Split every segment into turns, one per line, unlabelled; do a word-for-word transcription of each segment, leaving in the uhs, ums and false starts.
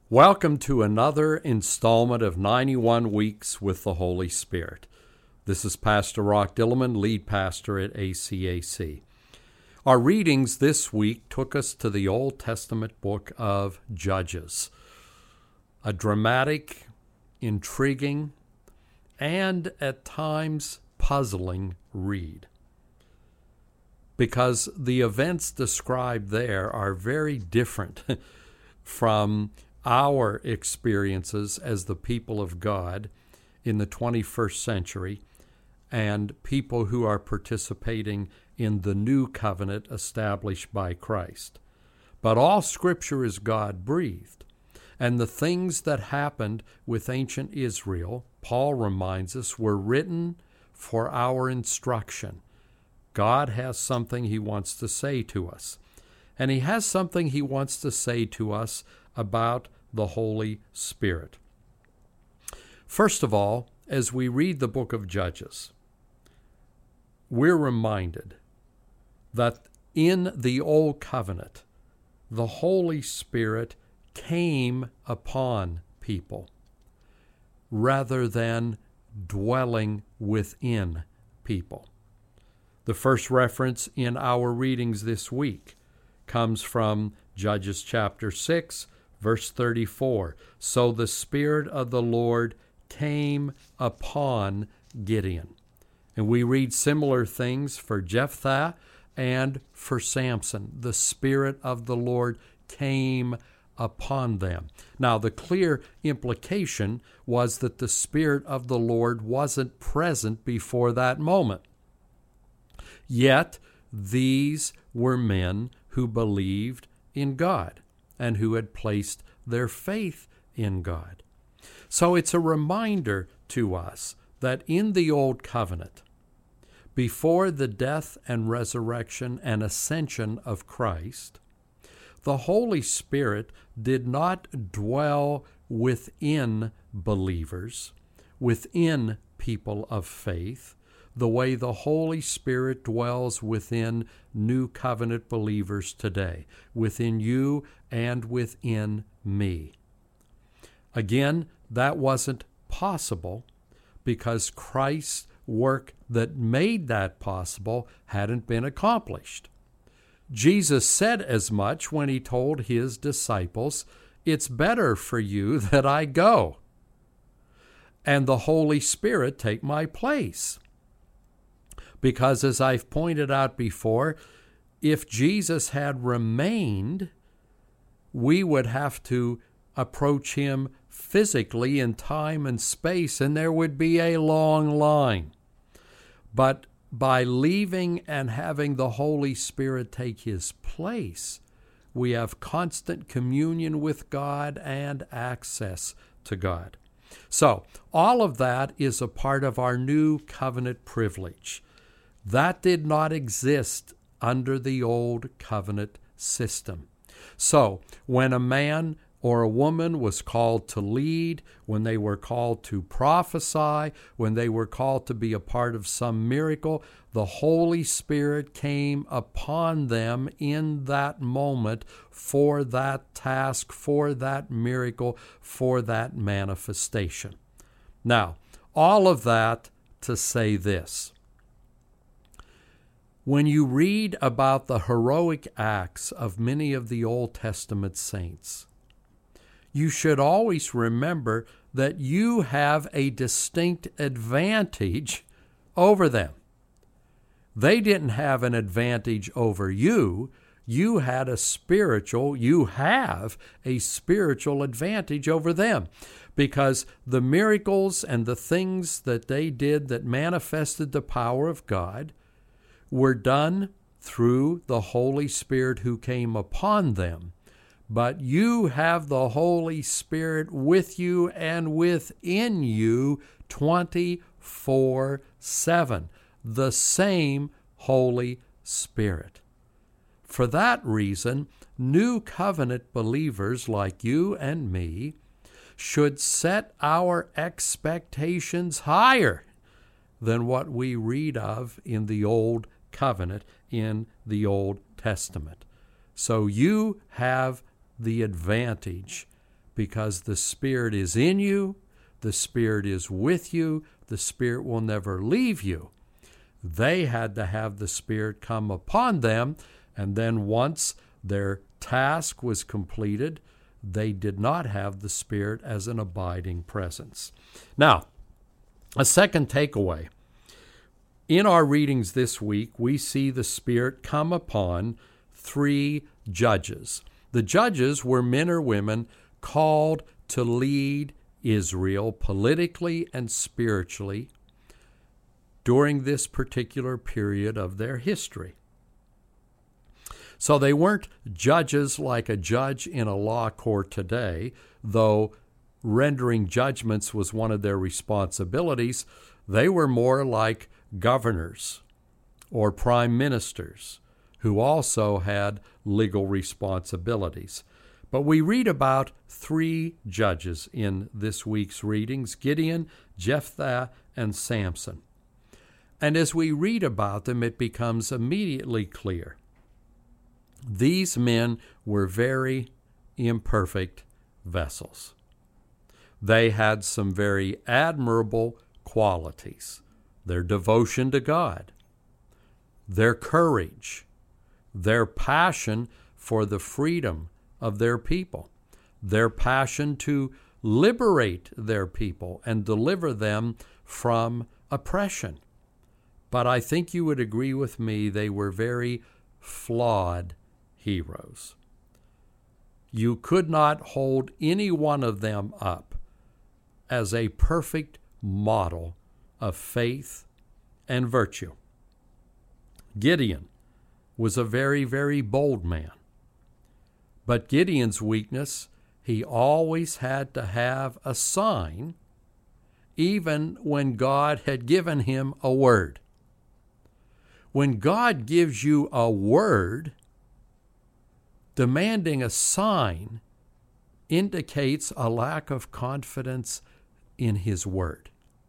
Welcome to another installment of ninety-one Weeks with the Holy Spirit. This is Pastor Rock Dillman, lead pastor at A C A C. Our readings this week took us to the Old Testament book of Judges, a dramatic, intriguing, and at times puzzling read, because the events described there are very different from our experiences as the people of God in the twenty-first century and people who are participating in the new covenant established by Christ. But all Scripture is God-breathed, and the things that happened with ancient Israel, Paul reminds us, were written for our instruction. God has something he wants to say to us, and he has something he wants to say to us about the Holy Spirit. First of all, as we read the book of Judges, we're reminded that in the Old Covenant, the Holy Spirit came upon people rather than dwelling within people. The first reference in our readings this week comes from Judges chapter six, verse thirty-four. So the Spirit of the Lord came upon Gideon. And we read similar things for Jephthah and for Samson. The Spirit of the Lord came upon them. Now, the clear implication was that the Spirit of the Lord wasn't present before that moment. Yet, these were men who believed in God and who had placed their faith in God. So it's a reminder to us that in the Old Covenant, before the death and resurrection and ascension of Christ, the Holy Spirit did not dwell within believers, within people of faith, the way the Holy Spirit dwells within New Covenant believers today, within you and within me. Again, that wasn't possible because Christ's work that made that possible hadn't been accomplished. Jesus said as much when he told his disciples, "It's better for you that I go, and the Holy Spirit take my place." Because as I've pointed out before, if Jesus had remained, we would have to approach him physically in time and space, and there would be a long line. But by leaving and having the Holy Spirit take his place, we have constant communion with God and access to God. So, all of that is a part of our new covenant privilege. That did not exist under the Old Covenant system. So, when a man or a woman was called to lead, when they were called to prophesy, when they were called to be a part of some miracle, the Holy Spirit came upon them in that moment for that task, for that miracle, for that manifestation. Now, all of that to say this. When you read about the heroic acts of many of the Old Testament saints, you should always remember that you have a distinct advantage over them. They didn't have an advantage over you. You had a spiritual, you have a spiritual advantage over them, because the miracles and the things that they did that manifested the power of God were done through the Holy Spirit who came upon them. But you have the Holy Spirit with you and within you twenty-four seven, the same Holy Spirit. For that reason, new covenant believers like you and me should set our expectations higher than what we read of in the Old Covenant, in the Old Testament. So you have the advantage because the Spirit is in you, the Spirit is with you, the Spirit will never leave you. They had to have the Spirit come upon them, and then once their task was completed, they did not have the Spirit as an abiding presence. Now, a second takeaway. In our readings this week, we see the Spirit come upon three judges. The judges were men or women called to lead Israel politically and spiritually during this particular period of their history. So they weren't judges like a judge in a law court today, though rendering judgments was one of their responsibilities. They were more like governors or prime ministers who also had legal responsibilities. But we read about three judges in this week's readings: Gideon, Jephthah, and Samson. And as we read about them, it becomes immediately clear these men were very imperfect vessels. They had some very admirable qualities: their devotion to God, their courage, their passion for the freedom of their people, their passion to liberate their people and deliver them from oppression. But I think you would agree with me, they were very flawed heroes. You could not hold any one of them up as a perfect model of faith and virtue. Gideon was a very, very bold man. But Gideon's weakness, he always had to have a sign, even when God had given him a word. When God gives you a word, demanding a sign indicates a lack of confidence in his word.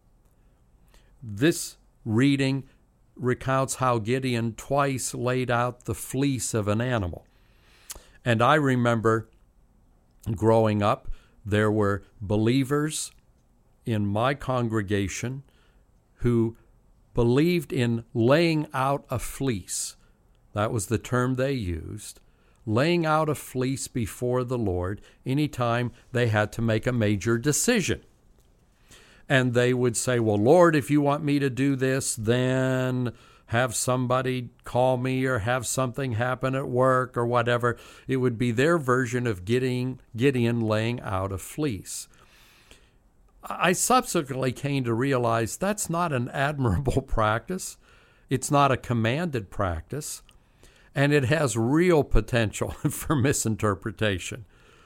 This reading recounts how Gideon twice laid out the fleece of an animal. And I remember growing up, there were believers in my congregation who believed in laying out a fleece. That was the term they used. Laying out a fleece before the Lord anytime they had to make a major decision. And they would say, well, Lord, if you want me to do this, then have somebody call me or have something happen at work or whatever. It would be their version of Gideon, Gideon laying out a fleece. I subsequently came to realize that's not an admirable practice. It's not a commanded practice. And it has real potential for misinterpretation.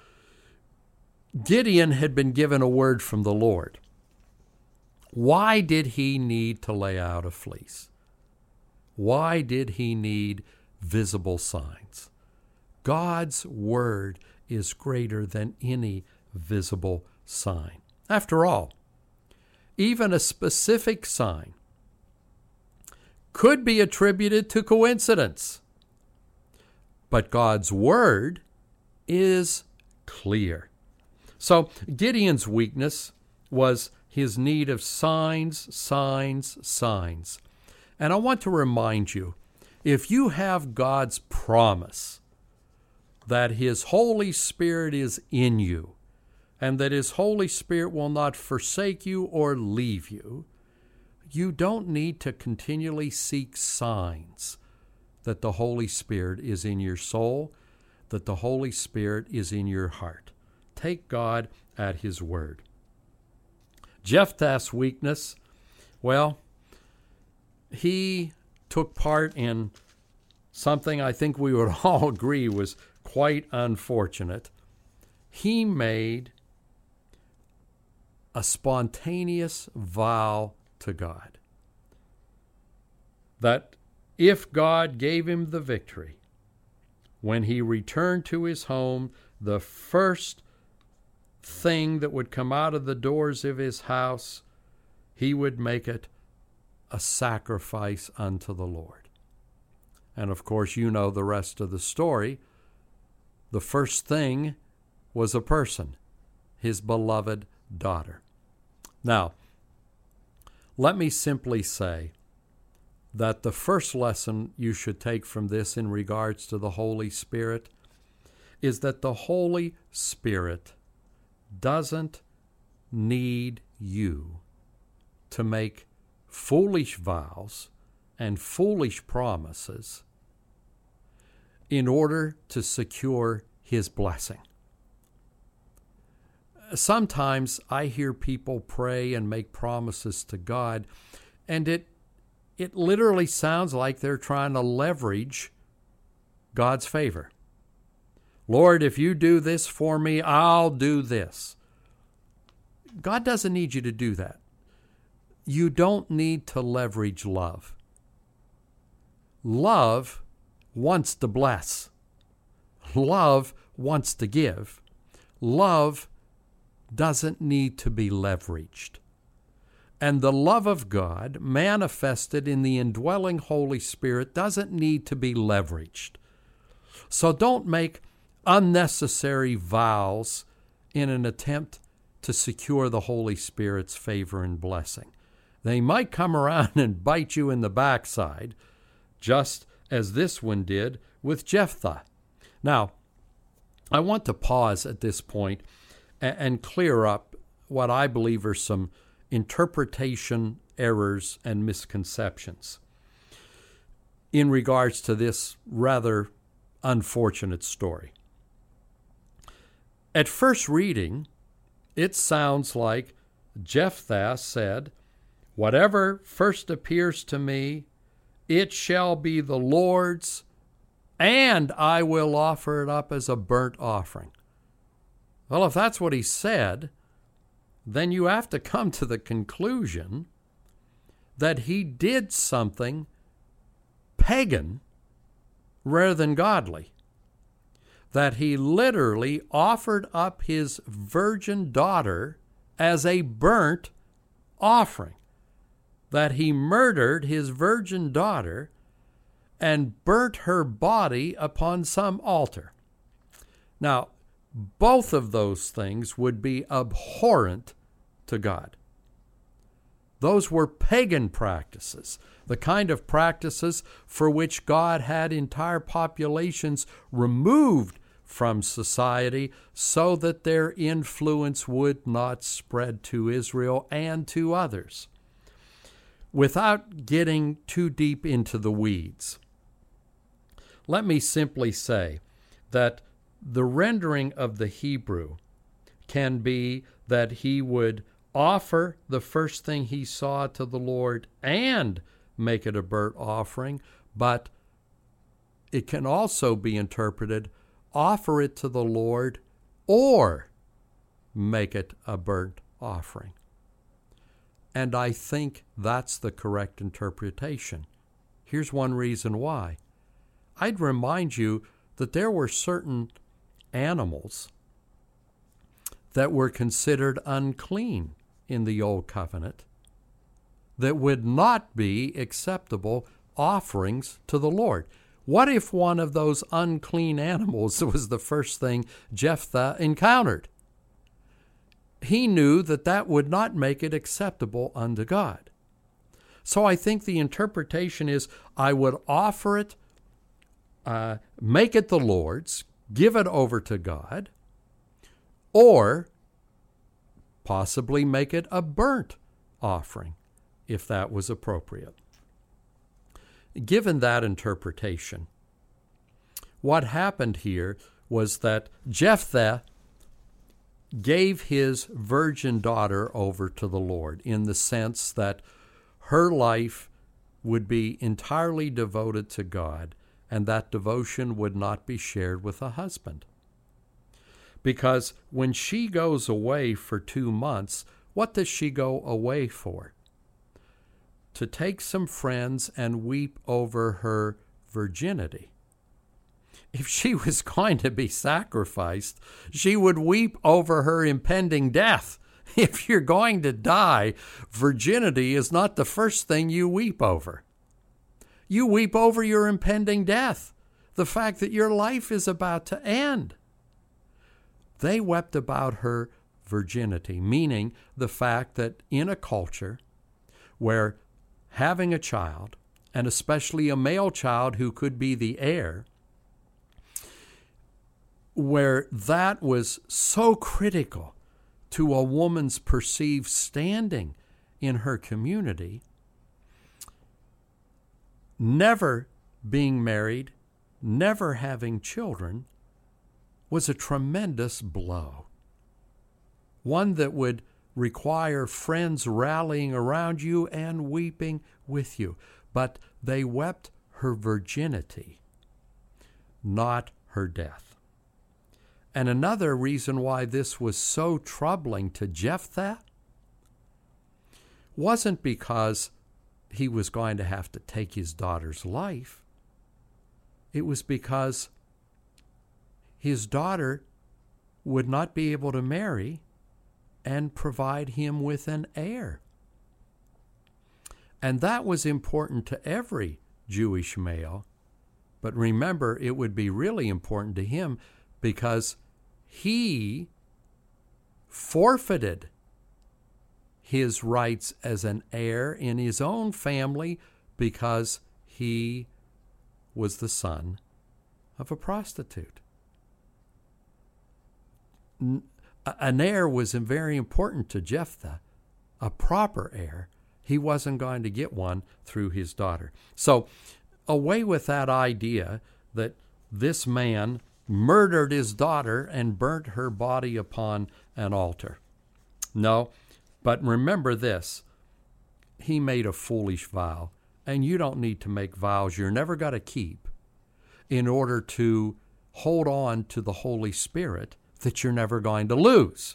Gideon had been given a word from the Lord. Why did he need to lay out a fleece? Why did he need visible signs? God's word is greater than any visible sign. After all, even a specific sign could be attributed to coincidence. But God's word is clear. So Gideon's weakness was his need of signs, signs, signs. And I want to remind you, if you have God's promise that his Holy Spirit is in you, and that his Holy Spirit will not forsake you or leave you, you don't need to continually seek signs that the Holy Spirit is in your soul, that the Holy Spirit is in your heart. Take God at his word. Jephthah's weakness, well, he took part in something I think we would all agree was quite unfortunate. He made a spontaneous vow to God that if God gave him the victory, when he returned to his home, the first thing that would come out of the doors of his house, he would make it a sacrifice unto the Lord. And of course, you know the rest of the story. The first thing was a person. his beloved daughter. Now, let me simply say that the first lesson you should take from this in regards to the Holy Spirit is that the Holy Spirit doesn't need you to make foolish vows and foolish promises in order to secure his blessing. Sometimes I hear people pray and make promises to God, and it it literally sounds like they're trying to leverage God's favor. Lord, if you do this for me, I'll do this. God doesn't need you to do that. You don't need to leverage love. Love wants to bless. Love wants to give. Love doesn't need to be leveraged. And the love of God manifested in the indwelling Holy Spirit doesn't need to be leveraged. So don't make unnecessary vows in an attempt to secure the Holy Spirit's favor and blessing. They might come around and bite you in the backside, just as this one did with Jephthah. Now, I want to pause at this point and clear up what I believe are some interpretation errors and misconceptions in regards to this rather unfortunate story. At first reading, it sounds like Jephthah said, "Whatever first appears to me, it shall be the Lord's, and I will offer it up as a burnt offering." Well, if that's what he said, then you have to come to the conclusion that he did something pagan rather than godly. That he literally offered up his virgin daughter as a burnt offering. That he murdered his virgin daughter and burnt her body upon some altar. Now, both of those things would be abhorrent to God. Those were pagan practices, the kind of practices for which God had entire populations removed from society so that their influence would not spread to Israel and to others. Without getting too deep into the weeds, let me simply say that the rendering of the Hebrew can be that he would offer the first thing he saw to the Lord and make it a burnt offering, but it can also be interpreted, offer it to the Lord or make it a burnt offering. And I think that's the correct interpretation. Here's one reason why. I'd remind you that there were certain animals that were considered unclean in the Old Covenant that would not be acceptable offerings to the Lord. What if one of those unclean animals was the first thing Jephthah encountered? He knew that that would not make it acceptable unto God. So I think the interpretation is, I would offer it, uh, make it the Lord's, give it over to God, or possibly make it a burnt offering, if that was appropriate. Given that interpretation, what happened here was that Jephthah gave his virgin daughter over to the Lord in the sense that her life would be entirely devoted to God, and that devotion would not be shared with a husband. Because when she goes away for two months, what does she go away for? To take some friends and weep over her virginity. If she was going to be sacrificed, she would weep over her impending death. If you're going to die, virginity is not the first thing you weep over. You weep over your impending death, the fact that your life is about to end. They wept about her virginity, meaning the fact that in a culture where having a child, and especially a male child who could be the heir, where that was so critical to a woman's perceived standing in her community, never being married, never having children, was a tremendous blow. One that would require friends rallying around you and weeping with you. But they wept her virginity, not her death. And another reason why this was so troubling to Jephthah wasn't because he was going to have to take his daughter's life. It was because his daughter would not be able to marry and provide him with an heir. And that was important to every Jewish male. But remember, it would be really important to him because he forfeited his rights as an heir in his own family because he was the son of a prostitute. An heir was very important to Jephthah, a proper heir. He wasn't going to get one through his daughter. So away with that idea that this man murdered his daughter and burnt her body upon an altar. No, but remember this. He made a foolish vow, and you don't need to make vows you're never going to keep in order to hold on to the Holy Spirit that you're never going to lose.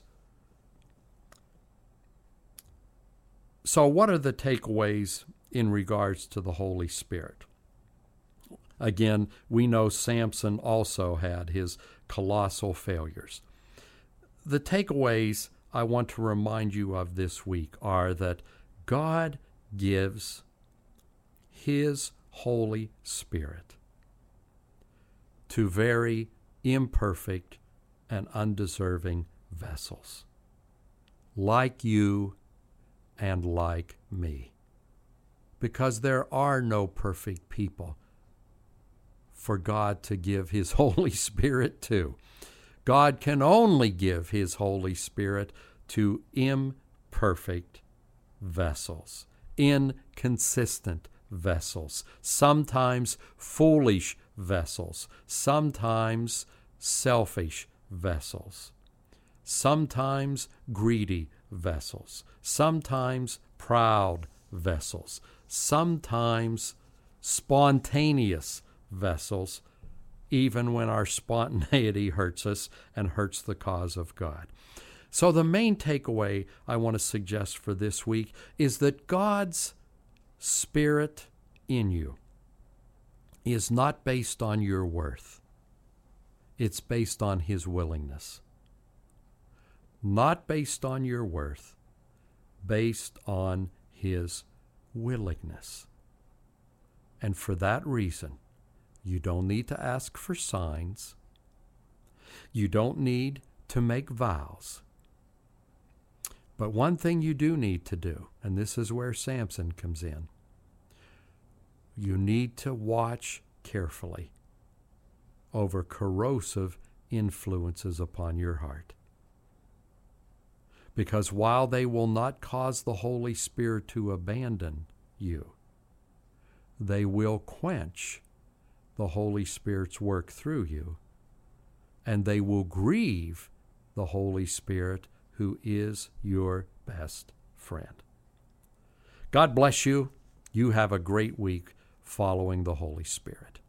So what are the takeaways in regards to the Holy Spirit? Again, we know Samson also had his colossal failures. The takeaways I want to remind you of this week are that God gives His Holy Spirit to very imperfect and undeserving vessels, like you and like me, because there are no perfect people for God to give His Holy Spirit to. God can only give His Holy Spirit to imperfect vessels, inconsistent vessels, sometimes foolish vessels, sometimes selfish vessels, sometimes greedy vessels, sometimes proud vessels, sometimes spontaneous vessels, even when our spontaneity hurts us and hurts the cause of God. So the main takeaway I want to suggest for this week is that God's Spirit in you is not based on your worth. It's based on His willingness. Not based on your worth, based on His willingness. And for that reason, you don't need to ask for signs. You don't need to make vows. But one thing you do need to do, and this is where Samson comes in, you need to watch carefully over corrosive influences upon your heart. Because while they will not cause the Holy Spirit to abandon you, they will quench the Holy Spirit's work through you, and they will grieve the Holy Spirit, who is your best friend. God bless you. You have a great week following the Holy Spirit.